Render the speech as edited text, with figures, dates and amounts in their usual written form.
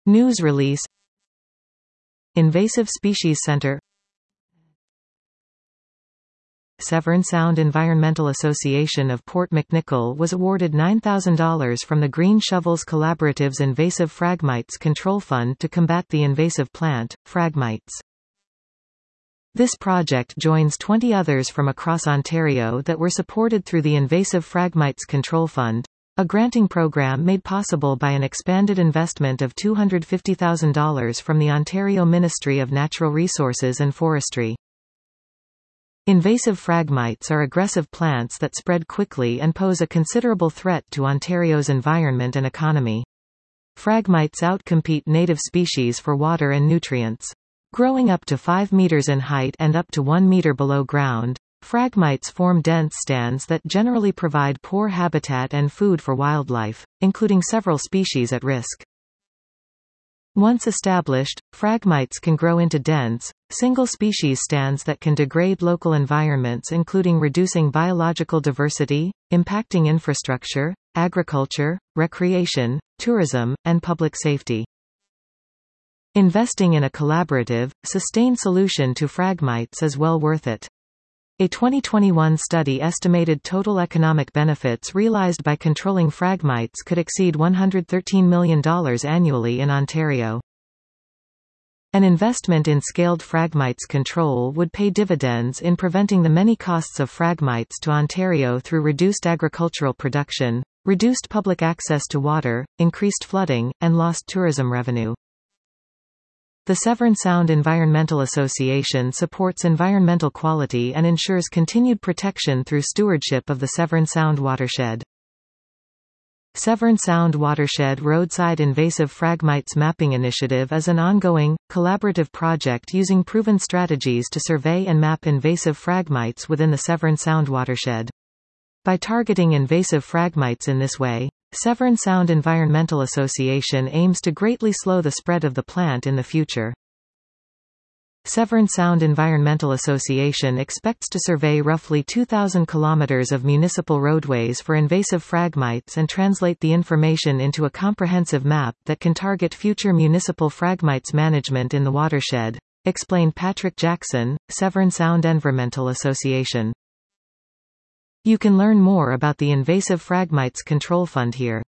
News release. Invasive Species Center. Severn Sound Environmental Association of Port McNicoll was awarded $9,000 from the Green Shovels Collaborative's Invasive Phragmites Control Fund to combat the invasive plant, Phragmites. This project joins 20 others from across Ontario that were supported through the Invasive Phragmites Control Fund, a granting program made possible by an expanded investment of $250,000 from the Ontario Ministry of Natural Resources and Forestry. Invasive phragmites are aggressive plants that spread quickly and pose a considerable threat to Ontario's environment and economy. Phragmites outcompete native species for water and nutrients. Growing up to 5 meters in height and up to 1 meter below ground, phragmites form dense stands that generally provide poor habitat and food for wildlife, including several species at risk. Once established, phragmites can grow into dense, single-species stands that can degrade local environments, including reducing biological diversity, impacting infrastructure, agriculture, recreation, tourism, and public safety. Investing in a collaborative, sustained solution to phragmites is well worth it. A 2021 study estimated total economic benefits realized by controlling phragmites could exceed $113 million annually in Ontario. An investment in scaled phragmites control would pay dividends in preventing the many costs of phragmites to Ontario through reduced agricultural production, reduced public access to water, increased flooding, and lost tourism revenue. The Severn Sound Environmental Association supports environmental quality and ensures continued protection through stewardship of the Severn Sound watershed. Severn Sound Watershed Roadside Invasive Phragmites Mapping Initiative is an ongoing, collaborative project using proven strategies to survey and map invasive phragmites within the Severn Sound watershed. By targeting invasive phragmites in this way, Severn Sound Environmental Association aims to greatly slow the spread of the plant in the future. Severn Sound Environmental Association expects to survey roughly 2,000 kilometers of municipal roadways for invasive phragmites and translate the information into a comprehensive map that can target future municipal phragmites management in the watershed, explained Patrick Jackson, Severn Sound Environmental Association. You can learn more about the Invasive Phragmites Control Fund here.